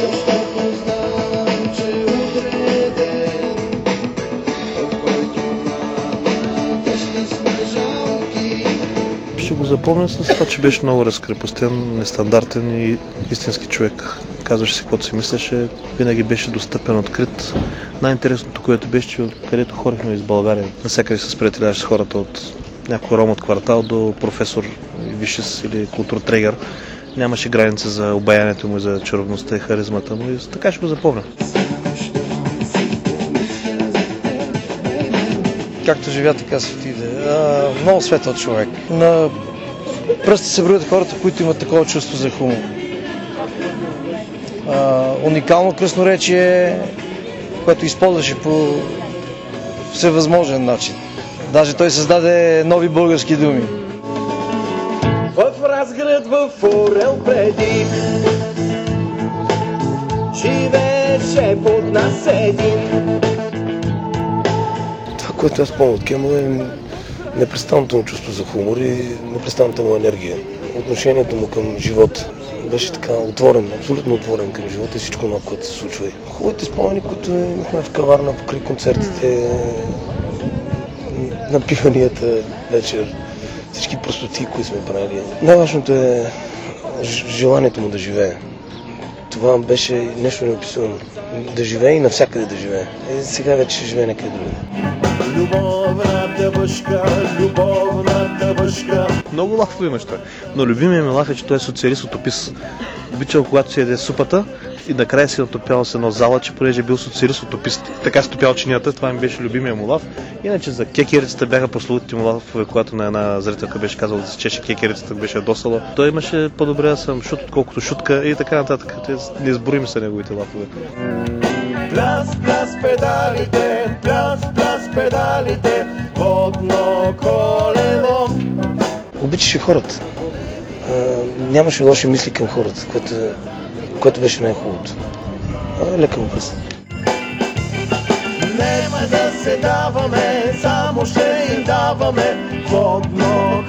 защото знам, че утре е ден, в който няма вечни снежанки. Ще го запомня с това, че беше много разкрепостен, нестандартен и истински човек. Казваше си каквото си мислеше, винаги беше достъпен, открит. Най-интересното, което беше, че където ходихме из България, навсякъде се сприятеляваше с хората от някой ром от квартал до професор, висшист или културтрегер. Нямаше граница за обаянието му, за чаровността и харизмата му и така ще го запомня. Както живя, така се отиде. Много светъл човек. На пръсти се броят хората, които имат такова чувство за хумор. Уникално красноречие, което използваше по всевъзможен начин. Даже той създаде нови български думи. В Разград, в Орел преди живееше под нас един. Това, което аз помня от Кемо е непрестанното му чувство за хумор и непрестанната му енергия. Отношението му към живота беше така отворен, абсолютно отворен към живота и всичко това, което се случва. Хубавите спомени, които имахме в каварна покрай концертите, напиванията вечер, всички простоти, които сме правили. Най-важното е желанието му да живее. Това беше нещо неописуемо. Да живее и навсякъде да живее. И сега вече ще живее някъде другаде. Любовната въшка, любовната въшка. Много лафови неща. Но любимият ми лаф е, че той е социалист-утопист. Обичал, когато си яде супата и накрая си натопял с едно залъче, понеже е бил социалист-утопист. Така стопял чинията, това ми беше любимия му лаф. Иначе за кекерицата бяха прословутите му лафове, когато на една зрителка беше казала да се чеше кекерицата, беше ядосала. Той имаше по-добре да съм шут, отколкото шутка и така нататък. Неизборими са неговите лафове. Пляс, пляс педалите, пляс, пляс педалите, водно колело. Обичаше хората. Нямаше лоши мисли към хората, което беше най-хубавото. Лека му пръст. Нема да се даваме, само ще им даваме водно